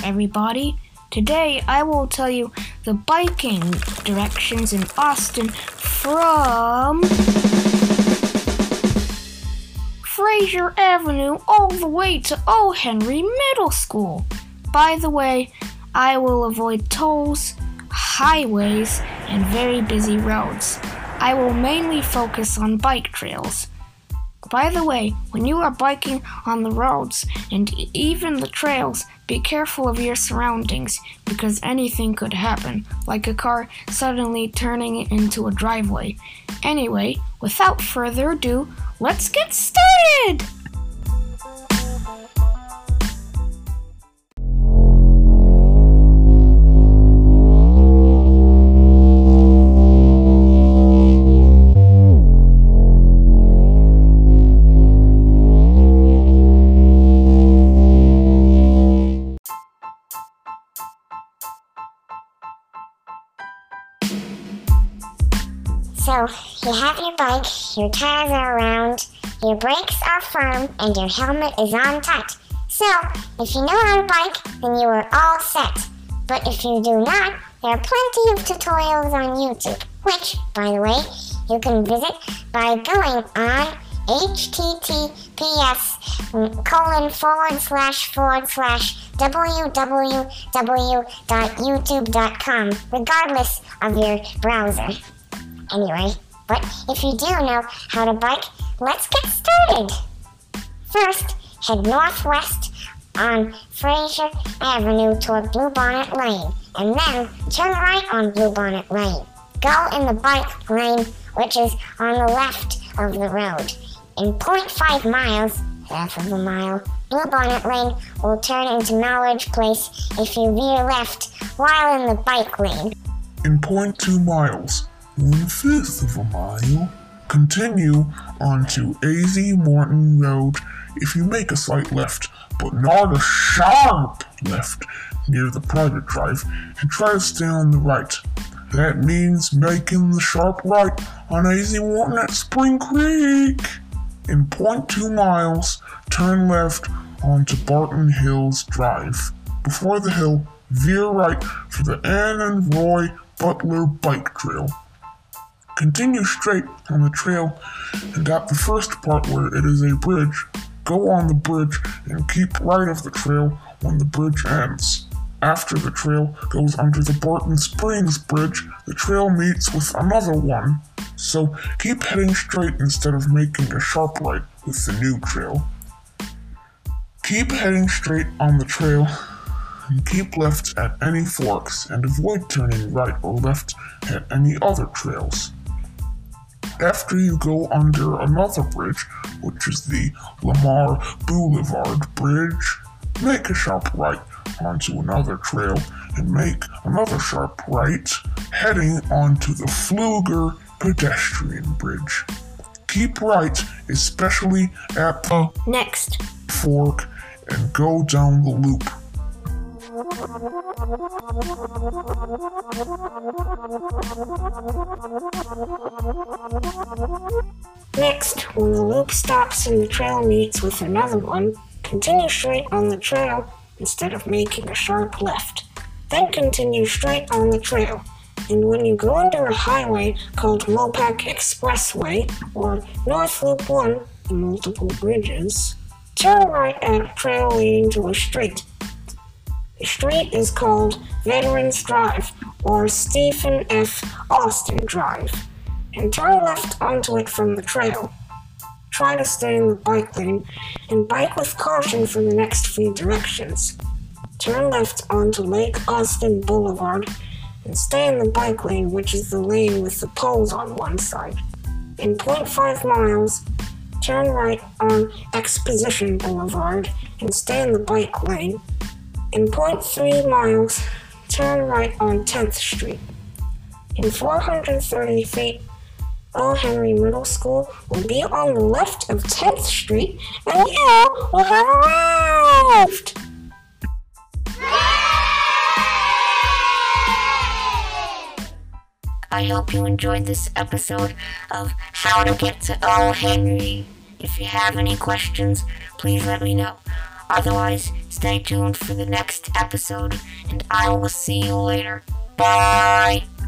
everybody. Today I will tell you the biking directions in Austin from Fraser Avenue all the way to O. Henry Middle School. By the way, I will avoid tolls, highways, and very busy roads. I will mainly focus on bike trails. By the way, when you are biking on the roads and even the trails, be careful of your surroundings because anything could happen, like a car suddenly turning into a driveway. Anyway, without further ado, let's get started! So, you have your bike, your tires are around, your brakes are firm, and your helmet is on tight. So, if you know how to bike, then you are all set. But if you do not, there are plenty of tutorials on YouTube, which, by the way, you can visit by going on https://www.youtube.com, regardless of your browser. Anyway, but if you do know how to bike, let's get started. First, head northwest on Fraser Avenue toward Bluebonnet Lane, and then turn right on Bluebonnet Lane. Go in the bike lane, which is on the left of the road. In 0.5 miles, half of a mile, Bluebonnet Lane will turn into Knowledge Place if you veer left while in the bike lane. In 0.2 miles, 1/5 of a mile, continue onto AZ Morton Road if you make a slight left, but not a sharp left near the private drive, and try to stay on the right. That means making the sharp right on AZ Morton at Spring Creek. In 0.2 miles, turn left onto Barton Hills Drive. Before the hill, veer right for the Ann and Roy Butler Bike Trail. Continue straight on the trail, and at the first part where it is a bridge, go on the bridge and keep right of the trail when the bridge ends. After the trail goes under the Barton Springs Bridge, the trail meets with another one, so keep heading straight instead of making a sharp right with the new trail. Keep heading straight on the trail and keep left at any forks and avoid turning right or left at any other trails. After you go under another bridge, which is the Lamar Boulevard Bridge, make a sharp right onto another trail and make another sharp right, heading onto the Pfluger Pedestrian Bridge. Keep right, especially at the next fork, and go down the loop. Next, when the loop stops and the trail meets with another one, continue straight on the trail instead of making a sharp left. Then continue straight on the trail. And when you go under a highway called Mopac Expressway or North Loop 1, the multiple bridges, turn right at a trail leading to a street. The street is called Veterans Drive or Stephen F. Austin Drive, and turn left onto it from the trail. Try to stay in the bike lane and bike with caution for the next few directions. Turn left onto Lake Austin Boulevard and stay in the bike lane, which is the lane with the poles on one side. In 0.5 miles, turn right on Exposition Boulevard and stay in the bike lane. In 0.3 miles, turn right on 10th Street. In 430 feet, O. Henry Middle School will be on the left of 10th Street, and you will have arrived! I hope you enjoyed this episode of How to Get to O. Henry. If you have any questions, please let me know. Otherwise, stay tuned for the next episode, and I will see you later. Bye!